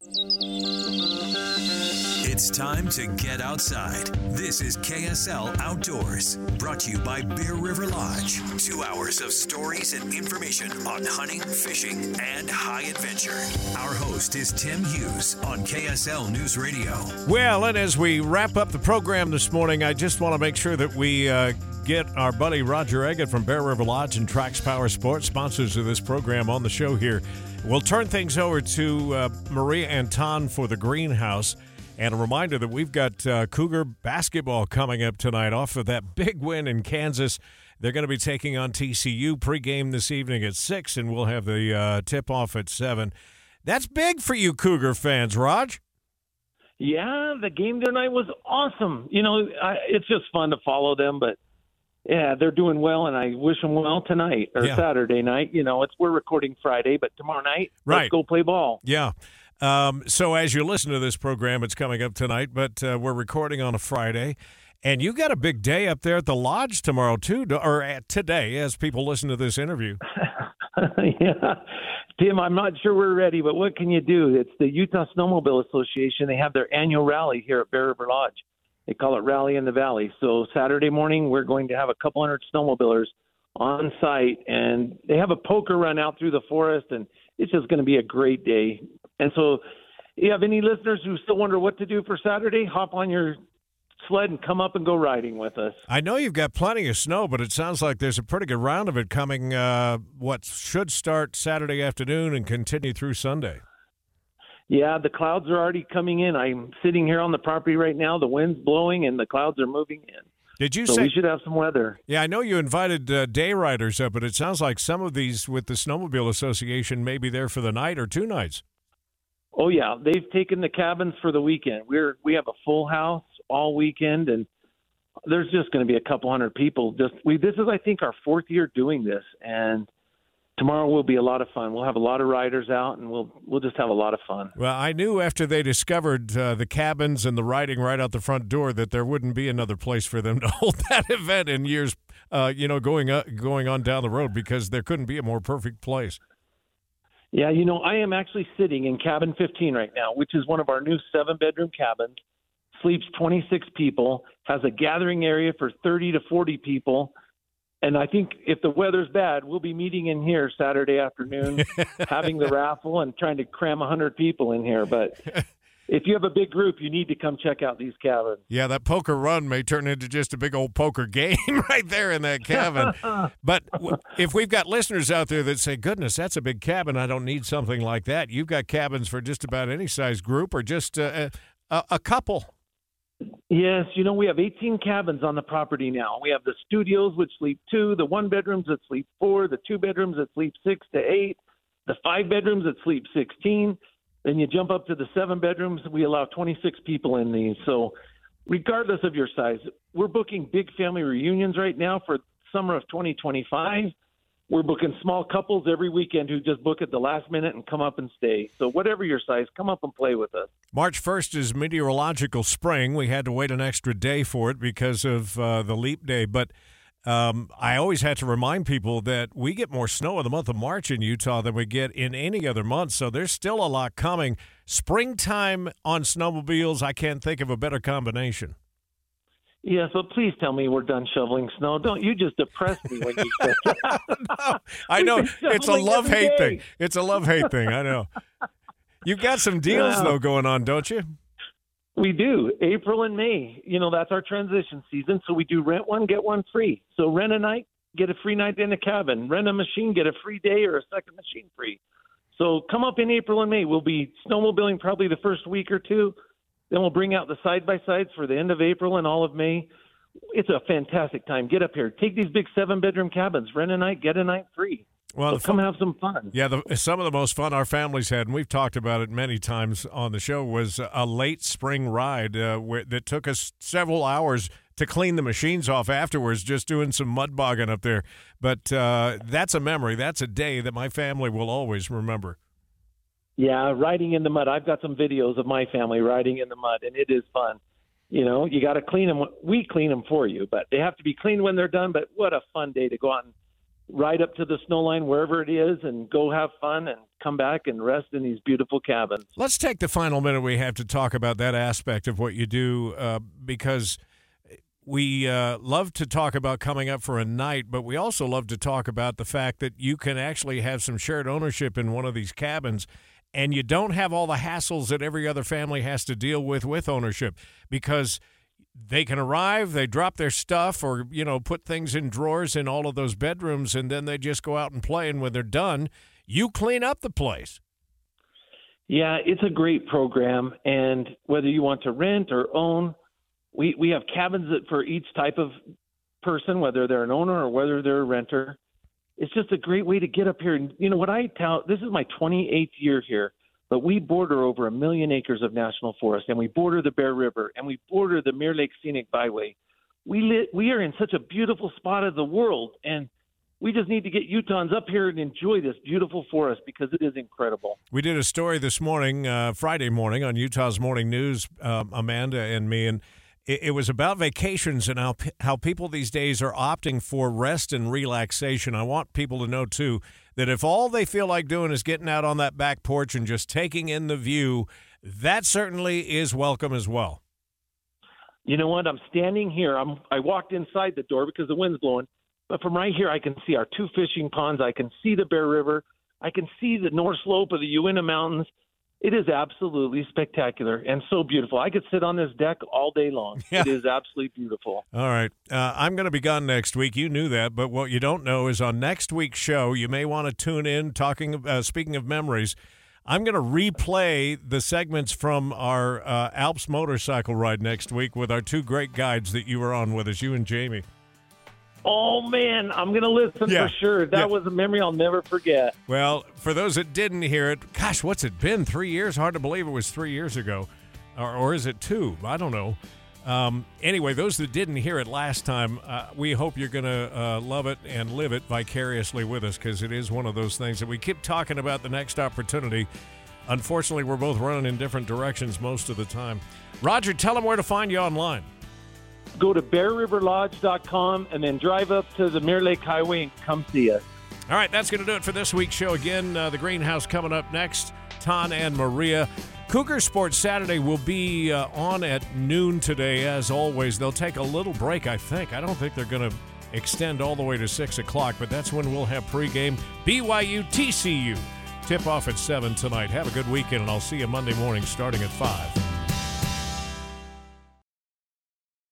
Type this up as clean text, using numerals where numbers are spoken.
It's time to get outside. This is KSL Outdoors, brought to you by Bear River Lodge. 2 hours of stories and information on hunting, fishing, and high adventure. Our host is Tim Hughes on KSL News Radio. Well, and as we wrap up the program this morning, I just want to make sure that we get our buddy Roger Eggett from Bear River Lodge and Trax Power Sports, sponsors of this program, on the show here. We'll turn things over to Maria Anton for the greenhouse. And a reminder that we've got Cougar basketball coming up tonight off of that big win in Kansas. They're going to be taking on TCU pregame this evening at 6, and we'll have the tip-off at 7. That's big for you Cougar fans, Raj. Yeah, the game tonight was awesome. You know, it's just fun to follow them, but, yeah, they're doing well, and I wish them well tonight or Saturday night. You know, we're recording Friday, but tomorrow night, let's go play ball. Yeah. So as you listen to this program, it's coming up tonight, but we're recording on a Friday. And you got a big day up there at the Lodge tomorrow, too, or today, as people listen to this interview. Yeah. Tim, I'm not sure we're ready, but what can you do? It's the Utah Snowmobile Association. They have their annual rally here at Bear River Lodge. They call it Rally in the Valley. So Saturday morning, we're going to have a couple hundred snowmobilers on site, and they have a poker run out through the forest, and it's just going to be a great day. And so if you have any listeners who still wonder what to do for Saturday, hop on your sled and come up and go riding with us. I know you've got plenty of snow, but it sounds like there's a pretty good round of it coming, what should start Saturday afternoon and continue through Sunday. Yeah, the clouds are already coming in. I'm sitting here on the property right now. The wind's blowing and the clouds are moving in. Did you so say we should have some weather? Yeah, I know you invited day riders up, but it sounds like some of these with the Snowmobile Association may be there for the night or 2 nights. Oh, yeah. They've taken the cabins for the weekend. We have a full house all weekend, and there's just going to be a couple hundred people. This is, I think, our 4th year doing this, and tomorrow will be a lot of fun. We'll have a lot of riders out, and we'll just have a lot of fun. Well, I knew after they discovered the cabins and the riding right out the front door that there wouldn't be another place for them to hold that event in years, going on down the road, because there couldn't be a more perfect place. Yeah, I am actually sitting in cabin 15 right now, which is one of our new 7-bedroom cabins. Sleeps 26 people, has a gathering area for 30 to 40 people. And I think if the weather's bad, we'll be meeting in here Saturday afternoon, having the raffle and trying to cram 100 people in here. But if you have a big group, you need to come check out these cabins. Yeah, that poker run may turn into just a big old poker game right there in that cabin. But if we've got listeners out there that say, goodness, that's a big cabin, I don't need something like that. You've got cabins for just about any size group or just a couple. Yes, we have 18 cabins on the property now. We have the studios, which sleep 2, the 1-bedrooms that sleep 4, the 2-bedrooms that sleep 6 to 8, the 5-bedrooms that sleep 16. Then you jump up to the 7-bedrooms. We allow 26 people in these. So regardless of your size, we're booking big family reunions right now for summer of 2025. We're booking small couples every weekend who just book at the last minute and come up and stay. So whatever your size, come up and play with us. March 1st is meteorological spring. We had to wait an extra day for it because of the leap day. But I always had to remind people that we get more snow in the month of March in Utah than we get in any other month. So there's still a lot coming. Springtime on snowmobiles, I can't think of a better combination. Yeah, so please tell me we're done shoveling snow. Don't you just depress me when you say that. No, I know. It's a love-hate thing. It's a love-hate thing. I know. You've got some deals, though, going on, don't you? We do. April and May, that's our transition season. So we do rent one, get one free. So rent a night, get a free night in the cabin. Rent a machine, get a free day or a second machine free. So come up in April and May. We'll be snowmobiling probably the first week or two. Then we'll bring out the side-by-sides for the end of April and all of May. It's a fantastic time. Get up here. Take these big 7-bedroom cabins. Rent a night, get a night free. Well, come have some fun. Yeah, some of the most fun our families had, and we've talked about it many times on the show, was a late spring ride that took us several hours to clean the machines off afterwards, just doing some mud bogging up there. But that's a memory. That's a day that my family will always remember. Yeah, riding in the mud. I've got some videos of my family riding in the mud, and it is fun. You got to clean them. We clean them for you, but they have to be clean when they're done. But what a fun day to go out and ride up to the snow line, wherever it is, and go have fun and come back and rest in these beautiful cabins. Let's take the final minute we have to talk about that aspect of what you do, because we love to talk about coming up for a night, but we also love to talk about the fact that you can actually have some shared ownership in one of these cabins, and you don't have all the hassles that every other family has to deal with ownership, because they can arrive, they drop their stuff or, put things in drawers in all of those bedrooms, and then they just go out and play, and when they're done, you clean up the place. Yeah, it's a great program, and whether you want to rent or own, we have cabins for each type of person, whether they're an owner or whether they're a renter. It's just a great way to get up here. And what I tell, this is my 28th year here, but we border over 1 million acres of national forest, and we border the Bear River, and we border the Mirror Lake Scenic Byway. We are in such a beautiful spot of the world, and we just need to get Utahns up here and enjoy this beautiful forest because it is incredible. We did a story this morning, Friday morning, on Utah's Morning News, Amanda and me, and it was about vacations and how people these days are opting for rest and relaxation. I want people to know, too, that if all they feel like doing is getting out on that back porch and just taking in the view, that certainly is welcome as well. You know what? I'm standing here. I walked inside the door because the wind's blowing. But from right here, I can see our 2 fishing ponds. I can see the Bear River. I can see the north slope of the Uinta Mountains. It is absolutely spectacular and so beautiful. I could sit on this deck all day long. Yeah. It is absolutely beautiful. All right. I'm going to be gone next week. You knew that. But what you don't know is on next week's show, you may want to tune in. Speaking of memories, I'm going to replay the segments from our Alps motorcycle ride next week with our 2 great guides that you were on with us, you and Jamie. Oh, man, I'm going to listen for sure. That was a memory I'll never forget. Well, for those that didn't hear it, gosh, what's it been? 3 years? Hard to believe it was 3 years ago. Or is it 2? I don't know. Anyway, those that didn't hear it last time, we hope you're going to love it and live it vicariously with us, because it is one of those things that we keep talking about the next opportunity. Unfortunately, we're both running in different directions most of the time. Roger, tell them where to find you online. Go to BearRiverLodge.com and then drive up to the Mirror Lake Highway and come see us. All right, that's going to do it for this week's show. Again, the Greenhouse coming up next, Ton and Maria. Cougar Sports Saturday will be on at noon today, as always. They'll take a little break, I think. I don't think they're going to extend all the way to 6 o'clock, but that's when we'll have pregame. BYU TCU tip-off at 7 tonight. Have a good weekend, and I'll see you Monday morning starting at 5.